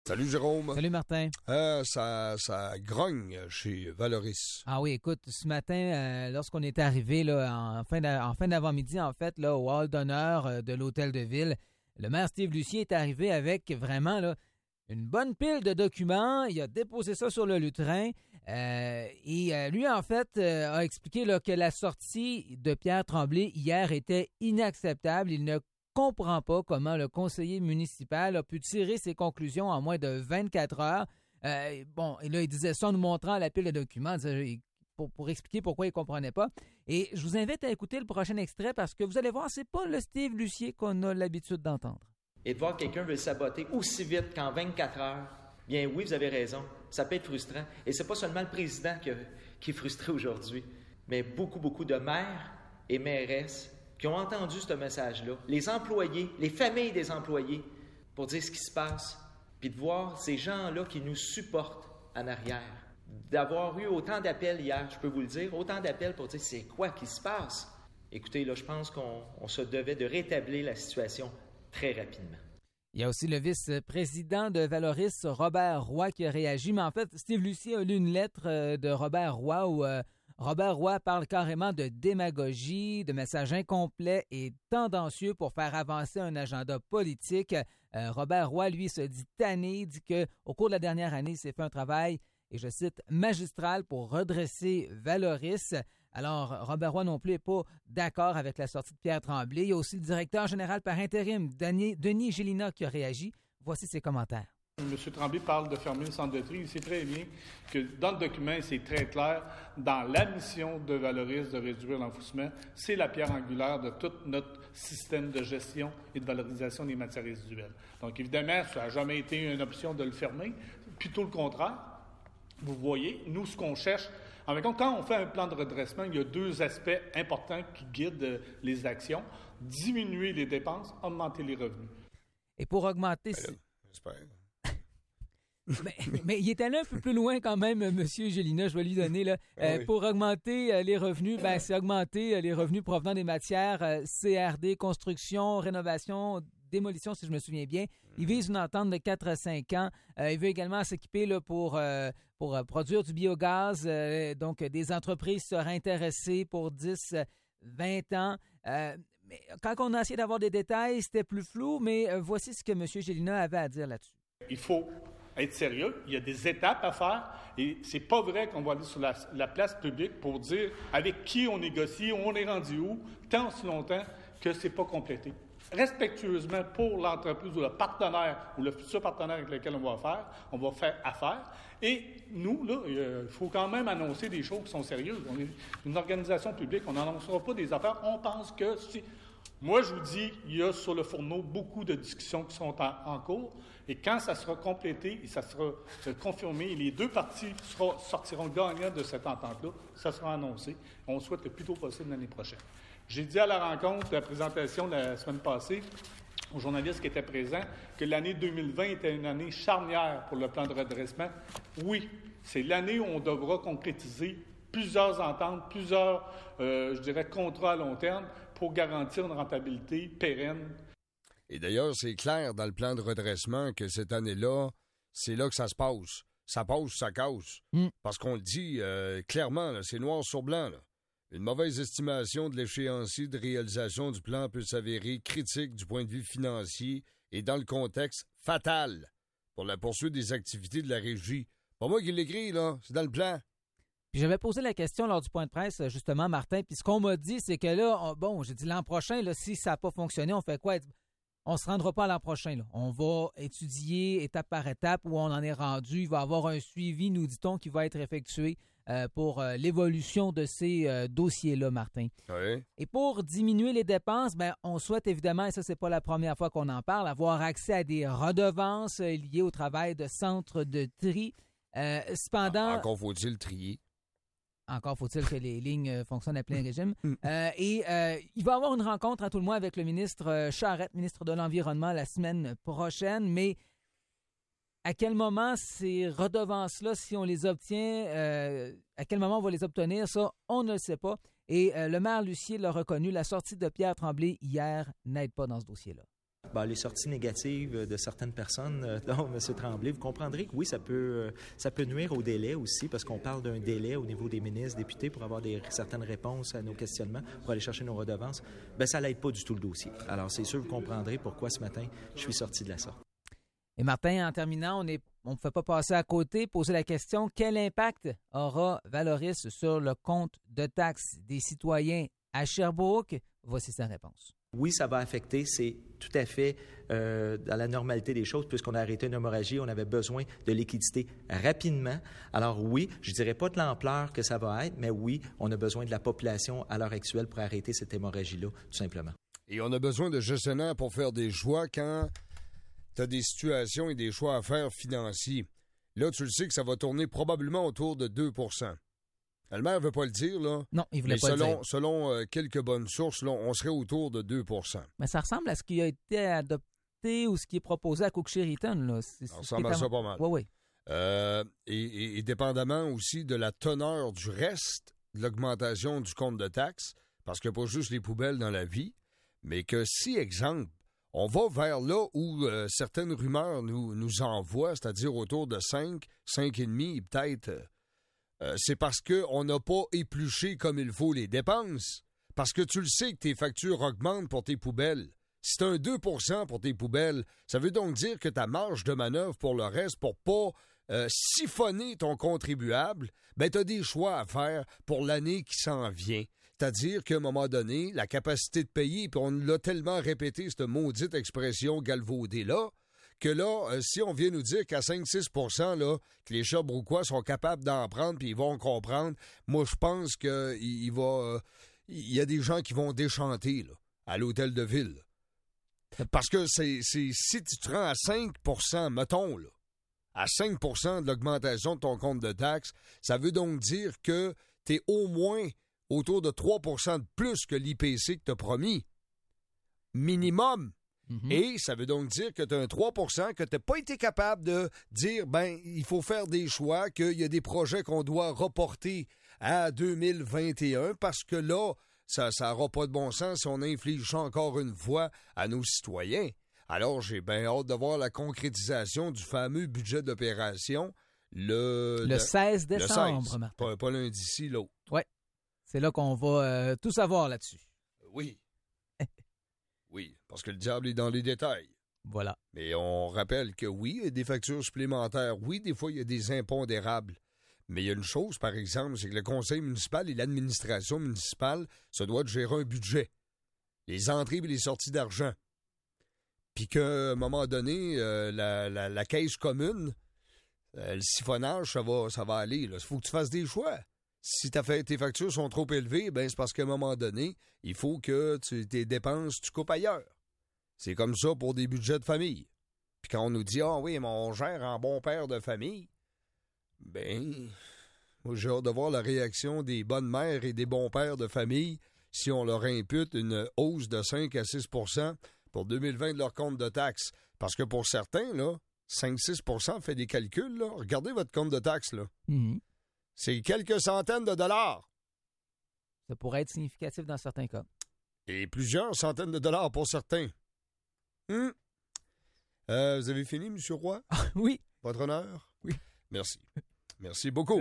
Salut Jérôme. Salut Martin. Ça grogne chez Valoris. Ah oui, écoute, ce matin, lorsqu'on est arrivé là, en fin d'avant-midi, en fait, là, au hall d'honneur de l'hôtel de ville, le maire Steve Lucier est arrivé avec vraiment là, une bonne pile de documents. Il a déposé ça sur le lutrin. Lui, en fait, a expliqué là, que la sortie de Pierre Tremblay hier était inacceptable. Il ne comprend pas comment le conseiller municipal a pu tirer ses conclusions en moins de 24 heures. Et là, il disait ça en nous montrant la pile de documents pour expliquer pourquoi il ne comprenait pas. Et je vous invite à écouter le prochain extrait parce que vous allez voir, c'est pas le Steve Lucier qu'on a l'habitude d'entendre. Et de voir que quelqu'un veut le saboter aussi vite qu'en 24 heures, bien oui, vous avez raison, ça peut être frustrant. Et c'est pas seulement le président qui est frustré aujourd'hui, mais beaucoup de maires et mairesses qui ont entendu ce message-là, les employés, les familles des employés, pour dire ce qui se passe, puis de voir ces gens-là qui nous supportent en arrière. D'avoir eu autant d'appels hier, je peux vous le dire, autant d'appels pour dire c'est quoi qui se passe. Écoutez, là, je pense qu'on se devait de rétablir la situation très rapidement. Il y a aussi le vice-président de Valoris, Robert Roy, qui a réagi. Mais en fait, Steve Lucier a lu une lettre de Robert Roy où Robert Roy parle carrément de démagogie, de messages incomplets et tendancieux pour faire avancer un agenda politique. Robert Roy, lui, se dit tanné, dit qu'au cours de la dernière année, il s'est fait un travail, et je cite, magistral pour redresser Valoris. Alors, Robert Roy non plus n'est pas d'accord avec la sortie de Pierre Tremblay. Il y a aussi le directeur général par intérim, Denis Gélina, qui a réagi. Voici ses commentaires. M. Tremblay parle de fermer le centre de tri. Il sait très bien que dans le document, c'est très clair, dans la mission de Valoris de réduire l'enfouissement, c'est la pierre angulaire de tout notre système de gestion et de valorisation des matières résiduelles. Donc, évidemment, ça n'a jamais été une option de le fermer, plutôt le contraire. Vous voyez, nous, ce qu'on cherche, en fait, quand on fait un plan de redressement, il y a deux aspects importants qui guident les actions. Diminuer les dépenses, augmenter les revenus. Et pour augmenter... J'espère. mais il est allé un peu plus loin quand même, M. Gélina, je vais lui donner. Là. Oui. Pour augmenter les revenus, c'est augmenter les revenus provenant des matières CRD, construction, rénovation, démolition, si je me souviens bien. Il vise une entente de 4 à 5 ans. Il veut également s'équiper là, pour produire du biogaz. Donc, des entreprises seraient intéressées pour 10, 20 ans. Mais quand on a essayé d'avoir des détails, c'était plus flou, mais voici ce que M. Gélina avait à dire là-dessus. Il faut être sérieux. Il y a des étapes à faire et c'est pas vrai qu'on va aller sur la place publique pour dire avec qui on négocie, on est rendu où, tant si longtemps que c'est pas complété. Respectueusement pour l'entreprise ou le partenaire ou le futur partenaire avec lequel on va faire affaire. Et nous, là, il faut quand même annoncer des choses qui sont sérieuses. On est une organisation publique, on n'annoncera pas des affaires. On pense que si... Moi, je vous dis, il y a sur le fourneau beaucoup de discussions qui sont en cours. Et quand ça sera complété et ça sera confirmé, les deux parties sortiront gagnants de cette entente-là, ça sera annoncé. On souhaite le plus tôt possible l'année prochaine. J'ai dit à la rencontre, de la présentation de la semaine passée, aux journalistes qui étaient présents, que l'année 2020 était une année charnière pour le plan de redressement. Oui, c'est l'année où on devra concrétiser plusieurs ententes, plusieurs, contrats à long terme pour garantir une rentabilité pérenne. Et d'ailleurs, c'est clair dans le plan de redressement que cette année-là, c'est là que ça se passe. Ça passe, ça casse. Parce qu'on le dit clairement, là, c'est noir sur blanc. Là. Une mauvaise estimation de l'échéancier de réalisation du plan peut s'avérer critique du point de vue financier et dans le contexte fatal pour la poursuite des activités de la régie. Pas moi qui l'écris, là, c'est dans le plan. Puis j'avais posé la question lors du point de presse, justement, Martin, puis ce qu'on m'a dit, c'est que là, j'ai dit l'an prochain, là, si ça n'a pas fonctionné, on fait quoi? On se rendra pas l'an prochain, là. On va étudier étape par étape où on en est rendu. Il va y avoir un suivi, nous dit-on, qui va être effectué pour l'évolution de ces dossiers-là, Martin. Oui. Et pour diminuer les dépenses, on souhaite évidemment, et ça, c'est pas la première fois qu'on en parle, avoir accès à des redevances liées au travail de centres de tri. Cependant... Encore faut-il trier. Encore faut-il que les lignes fonctionnent à plein régime. Il va y avoir une rencontre à tout le moins avec le ministre Charette, ministre de l'Environnement, la semaine prochaine. Mais à quel moment ces redevances-là, si on les obtient, à quel moment on va les obtenir, ça, on ne le sait pas. Et le maire Lucier l'a reconnu, la sortie de Pierre Tremblay hier n'aide pas dans ce dossier-là. Les sorties négatives de certaines personnes, dont M. Tremblay, vous comprendrez que oui, ça peut nuire au délai aussi, parce qu'on parle d'un délai au niveau des ministres, députés, pour avoir certaines réponses à nos questionnements, pour aller chercher nos redevances. Ça n'aide pas du tout le dossier. Alors, c'est sûr, vous comprendrez pourquoi ce matin, je suis sorti de la sorte. Et Martin, en terminant, on ne peut pas passer à côté, poser la question, quel impact aura Valoris sur le compte de taxes des citoyens à Sherbrooke? Voici sa réponse. Oui, ça va affecter, c'est tout à fait dans la normalité des choses, puisqu'on a arrêté une hémorragie, on avait besoin de liquidité rapidement. Alors oui, je ne dirais pas de l'ampleur que ça va être, mais oui, on a besoin de la population à l'heure actuelle pour arrêter cette hémorragie-là, tout simplement. Et on a besoin de gestionnaires pour faire des choix quand tu as des situations et des choix à faire financiers. Là, tu le sais que ça va tourner probablement autour de 2 %. Le maire ne veut pas le dire, là. Non, il ne voulait pas le dire. Selon quelques bonnes sources, là, on serait autour de 2 %. Mais ça ressemble à ce qui a été adopté ou ce qui est proposé à Cook-Sheridan, là. Ça ressemble à ça pas mal. Oui. Et dépendamment aussi de la teneur du reste de l'augmentation du compte de taxes, parce qu'il n'y a pas juste les poubelles dans la vie, mais que si, exemple, on va vers là où certaines rumeurs nous envoient, c'est-à-dire autour de 5, 5,5 peut-être... c'est parce qu'on n'a pas épluché comme il faut les dépenses. Parce que tu le sais que tes factures augmentent pour tes poubelles. Si tu as un 2 % pour tes poubelles, ça veut donc dire que ta marge de manœuvre pour le reste, pour pas siphonner ton contribuable, tu as des choix à faire pour l'année qui s'en vient. C'est-à-dire qu'à un moment donné, la capacité de payer, puis on l'a tellement répété, cette maudite expression galvaudée-là, que là, si on vient nous dire qu'à 5-6 % là, que les Sherbrookois sont capables d'en prendre puis ils vont comprendre, moi, je pense qu'il y a des gens qui vont déchanter là, à l'hôtel de ville. Parce que si tu te rends à 5 %, mettons, là, à 5 % de l'augmentation de ton compte de taxes, ça veut donc dire que tu es au moins autour de 3 % de plus que l'IPC que tu as promis. Minimum. Et ça veut donc dire que tu as un 3 % que tu n'as pas été capable de dire, il faut faire des choix, qu'il y a des projets qu'on doit reporter à 2021 parce que là, ça n'aura pas de bon sens si on inflige ça encore une fois à nos citoyens. Alors, j'ai bien hâte de voir la concrétisation du fameux budget d'opération le 16 décembre, le 16, Martin. pas lundi-ci, l'autre. Oui, c'est là qu'on va tout savoir là-dessus. Oui. Oui, parce que le diable est dans les détails. Voilà. Mais on rappelle que oui, il y a des factures supplémentaires. Oui, des fois, il y a des impondérables. Mais il y a une chose, par exemple, c'est que le conseil municipal et l'administration municipale se doivent de gérer un budget. Les entrées et les sorties d'argent. Puis qu'à un moment donné, la caisse commune, le siphonnage, ça va aller. Il faut que tu fasses des choix. Si tes factures sont trop élevées, c'est parce qu'à un moment donné, il faut que tes dépenses, tu coupes ailleurs. C'est comme ça pour des budgets de famille. Puis quand on nous dit « Ah oui, mais on gère en bon père de famille », moi j'ai hâte de voir la réaction des bonnes mères et des bons pères de famille si on leur impute une hausse de 5 à 6 % pour 2020 de leur compte de taxes. Parce que pour certains, là, 5-6 % fait des calculs. Là. Regardez votre compte de taxes. Là. C'est quelques centaines de dollars. Ça pourrait être significatif dans certains cas. Et plusieurs centaines de dollars pour certains. Vous avez fini, M. Roy? Oui. Votre honneur? Oui. Merci. Merci beaucoup.